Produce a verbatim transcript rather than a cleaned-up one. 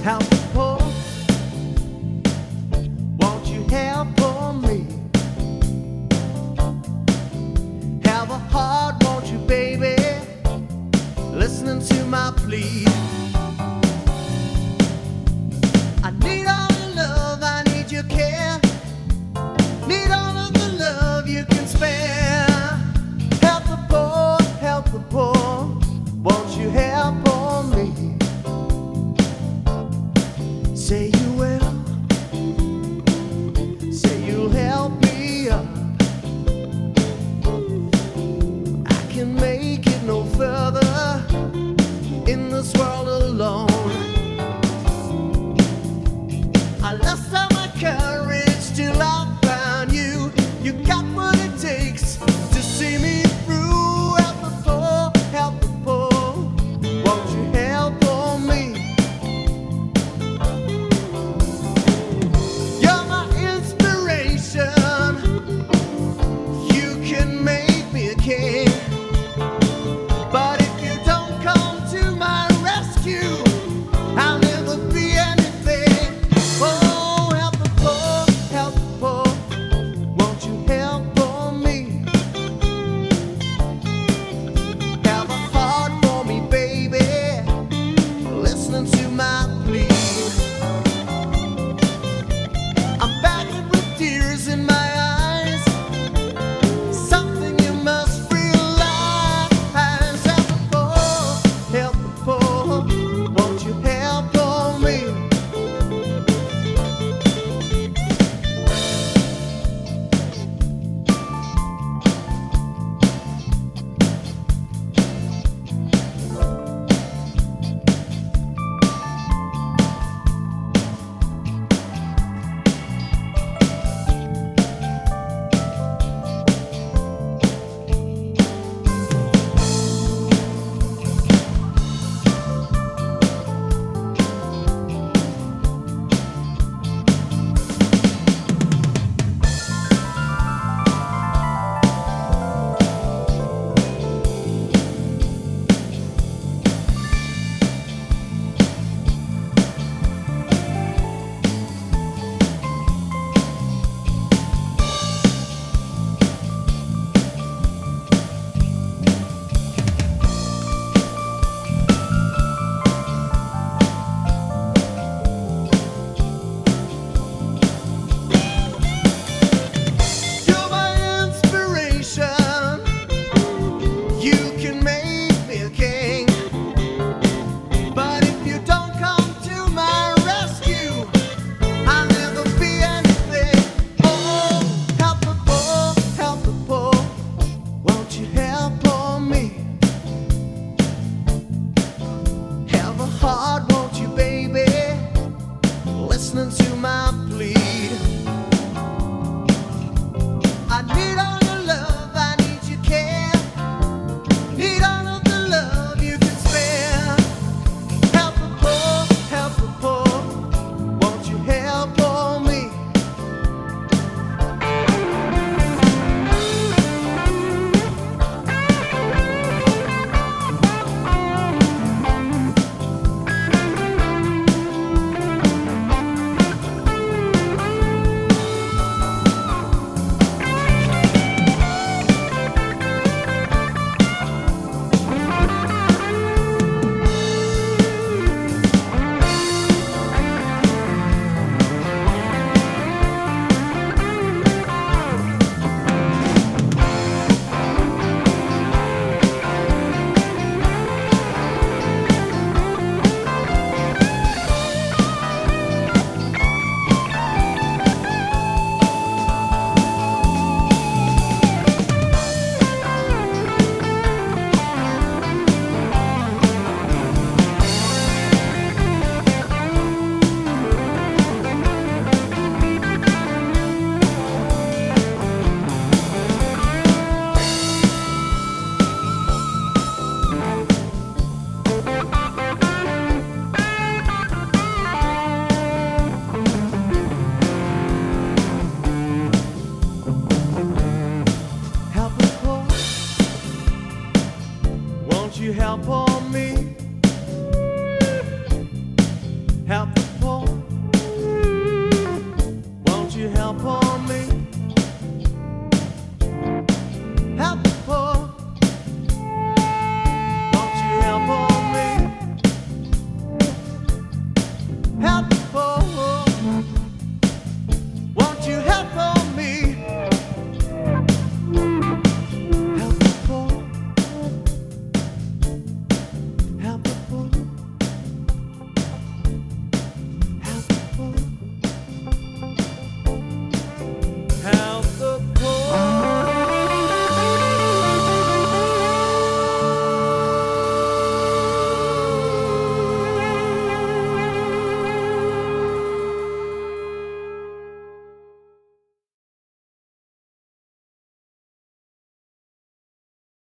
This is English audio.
Help the poor, won't you help for me? Have a heart, won't you, baby? Listening to my plea. I need all your love, I need your care. Need all of the love you can spare. Help the poor, help the poor, won't you help for me? Say you will, say you'll help me up. I can make it no further in this world alone. I lost all my courage till I found you. You got what it takes to see me through. Help the poor, help the poor, won't you help for me? You're my inspiration. You can make me a king. But if you don't come to my rescue, I'll never be anything. Oh, help the poor, help the poor, won't you help for me? Have a heart for me, baby, listening to my plea. I'm begging with tears in my eyes, something you must realize. Help the poor, help the poor, won't you help for me? You're my inspiration. You can make me a king. But if you don't come to my rescue, I'll never be anything. Oh, help the poor, help the poor, won't you help for me? Have a heart.